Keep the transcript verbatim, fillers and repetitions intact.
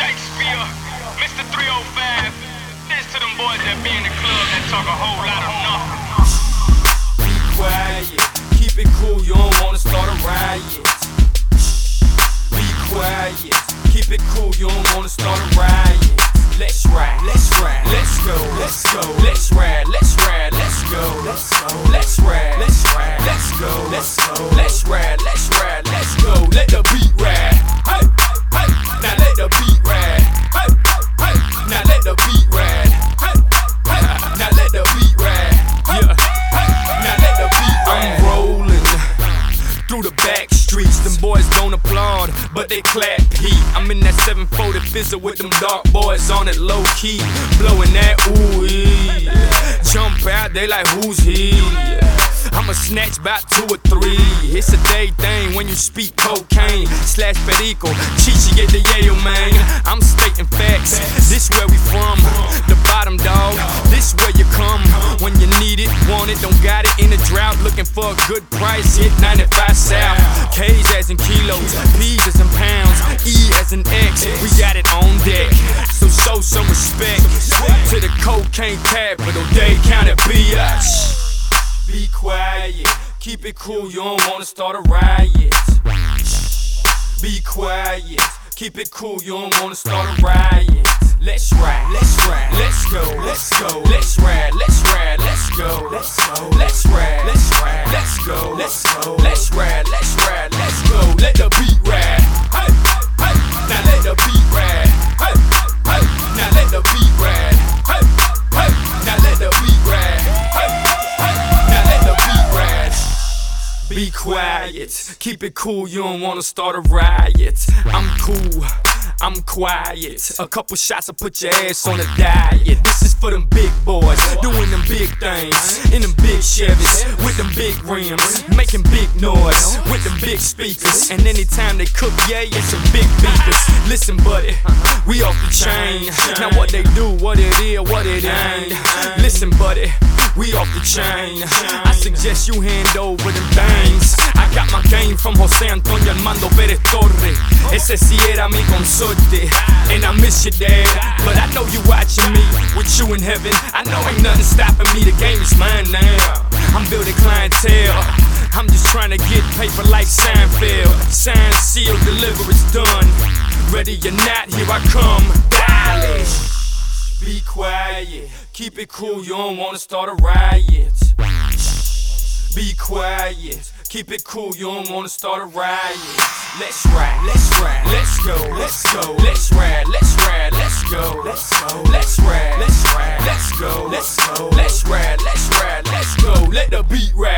Shakespeare, Mister three oh five. This to them boys that be in the club that talk a whole lot of nothing. Be quiet, keep it cool, you don't wanna start a riot. Be quiet, keep it cool, you don't wanna start a riot. Let's ride, let's ride, let's go, let's go, let's ride, let's ride, let's go, let's go, let's ride, let's ride, let's go, let's go, let's ride, let's ride, let's go, let the beat ride. Hey, hey, now let the beat ride. Hey, hey, now let the beat ride. Hey, hey, now let the beat ride. Yeah, hey, now let the beat ride. I'm rolling through the back streets. Them boys don't applaud, but they clap heat. I'm in that seven forty Fizzle with them dark boys on it low key, blowing that ooh-ee. Jump out, they like who's he? I'ma snatch about two or three. It's a day thing when you speak cocaine slash perico. Chichi get the yayo, man. I'm stating facts. This where we from, the bottom dog. This where you come when you need it, want it, don't got it. In a drought, looking for a good price. Hit ninety-five South. K's as in kilos, P's as in pounds, E as in X. We got it on deck, so show some respect to the cocaine capital, Dade County, bitch. Be quiet, keep it cool, you don't wanna start a riot. Be quiet, keep it cool, you don't wanna start a riot. Let's ride, let's ride, let's go, let's go, let's ride, let's ride, let's go, let's go, let's ride, let's ride, let's go, let's go, let's ride, let's ride, let's go, let the beat ride. Hey, hey, now let the beat ride. Hey, hey, now let the beat ride. Hey, hey, now let the beat ride. Hey, hey, now let the beat ride. Be quiet, keep it cool, you don't wanna start a riot. I'm cool, I'm quiet. A couple shots will put your ass on a diet. This is for them big boys, doing them big things. In them big Chevys, with them big rims. Making big noise, with them big speakers. And anytime they cook, yeah, it's some big beepers. Listen, buddy, we off the chain. Now what they do, what it is, what it ain't. Listen, buddy, we off the chain. I suggest you hand over them things. I got my game from Jose Antonio Armando Pérez Torre. Ese sí era mi consorte. And I miss you, dad, but I know you watching me. With you in heaven, I know ain't nothing stopping me. The game is mine now. I'm building clientele. I'm just trying to get paper like Seinfeld. Sign, seal, deliver, it's done. Ready or not, here I come. Dale. Be quiet, keep it cool, you don't wanna start a riot. Be quiet, keep it cool, you don't wanna start a riot. Let's ride, let's ride, let's go, let's go, let's ride, let's ride, let's go, let's go, let's ride, let's ride, let's go, let's go, let's ride, let's ride, let's go, let the beat ride.